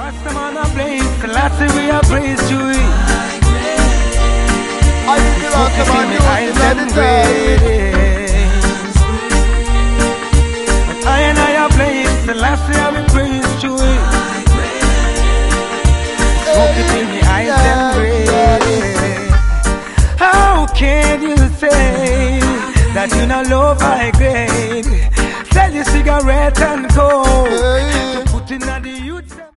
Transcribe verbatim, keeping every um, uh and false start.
Rasta man a blaze, the last we a praise to it. I feel like the man Eyes using them the time. But I and I a blaze, the last we a praise to it. Smoke it in the eyes them red. How can you say that you not love high grade? Sell your cigarette and coke to put in the youth.